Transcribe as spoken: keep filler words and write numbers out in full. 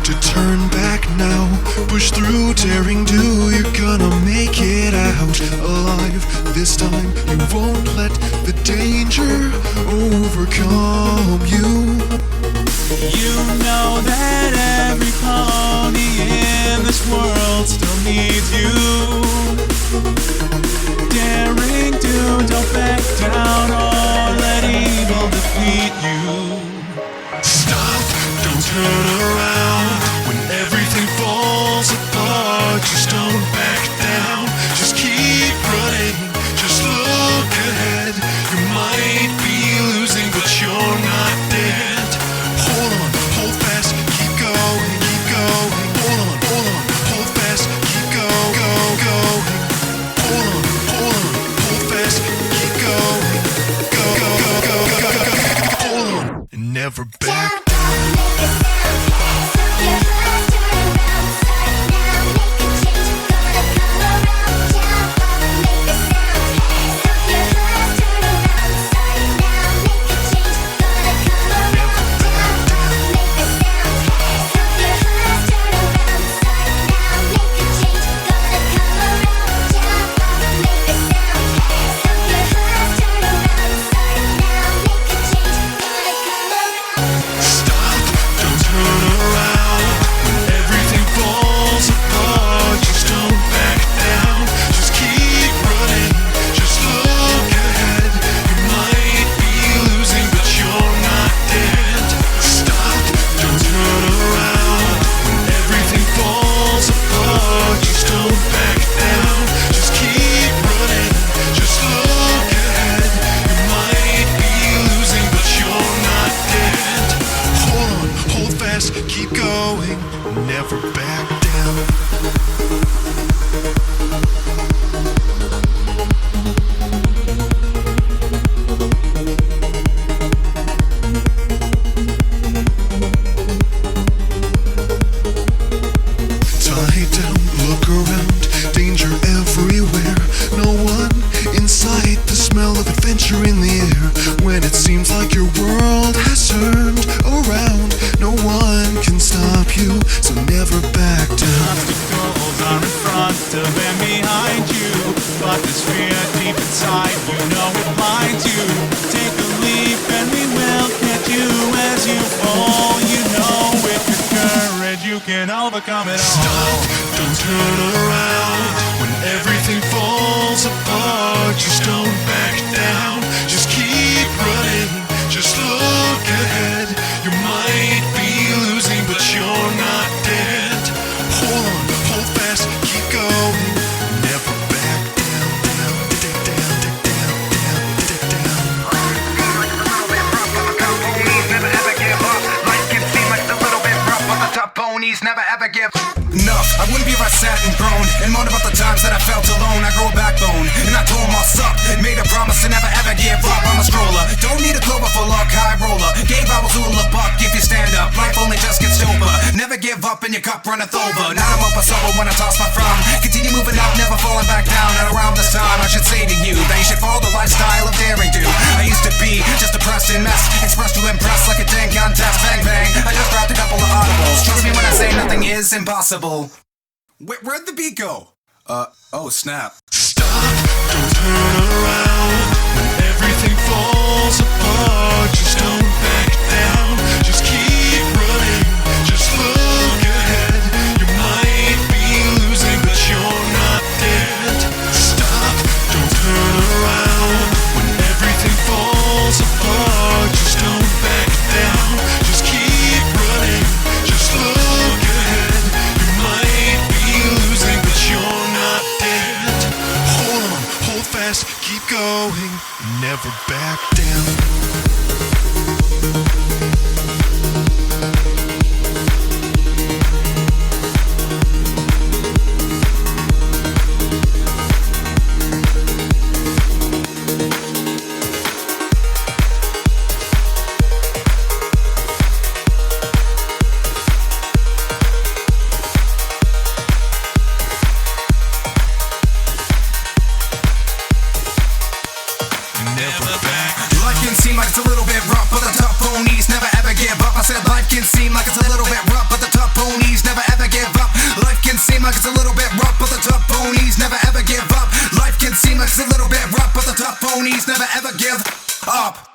to turn back now. Push through, daring do, you're gonna make it out alive. This time you won't let the danger overcome you. You know that every pony in this world still needs you. Daring do, don't back down or let evil defeat you. Stop, don't turn around. When everything falls apart, just don't back down. Just keep running, just look ahead. You might be losing, but you're not dead. Hold on, hold fast, keep going, keep going. Hold on, hold on, hold fast, keep go, go, going. Hold on, hold on, hold fast, keep going. Go, go, go, go, go, go. Hold on, and never back. Keep going, never back down. Tie down, look around, danger everywhere. No one in sight, the smell of adventure in the air. When it seems like your world has turned around, no one can stop you, so never back down. Obstacles are in front of and behind you, but this fear deep inside, you know it blinds you. Take a leap and we will catch you as you fall. You know with your courage you can overcome it all. Stop, don't turn around. When everything falls apart, just don't back down. Just keep running, just look ahead. You might be losing, but you're not dead. Hold on, hold fast, keep going. Never back down, down, down, down, down, down, down. Never ever give up. Life can seem like it's a little bit rough, but the top ponies never ever give up. Enough, I wouldn't be if I sat and groaned and moaned about the times that I felt alone. I grew a backbone and I told myself, made a promise to never ever give up. I'm a stroller, don't need a clover for luck, high roller. Gave I was all a buck if you stand up. Life only just gets sober. Never give up and your cup runneth over. Now I'm up a sober when I toss my frown. Continue moving up, never falling back down. And around this time I should say to you that you should follow the lifestyle of daring do. I used to be just a depressed and mess, expressed to impress like a dang contest. Bang bang, I just dropped a couple of audibles. Trust me when I say nothing is impossible. Where, where'd the beat go? Uh, oh snap. Stop, don't turn around. When everything falls apart, just don't back down. Just keep running, just look ahead. You might be losing, but you're not dead. Stop, don't turn around. When everything falls apart, just don't back down. Just keep running, just look ahead. You might be losing, but you're not dead. Hold on, hold fast, keep going, never back down. Seem like it's a little bit rough, but the tough ponies never ever give up. I said life can seem like it's a little bit rough, but the tough ponies like it's a little bit rough, but the tough ponies never ever give up. Life can seem like it's a little bit rough, but the tough ponies never ever give up.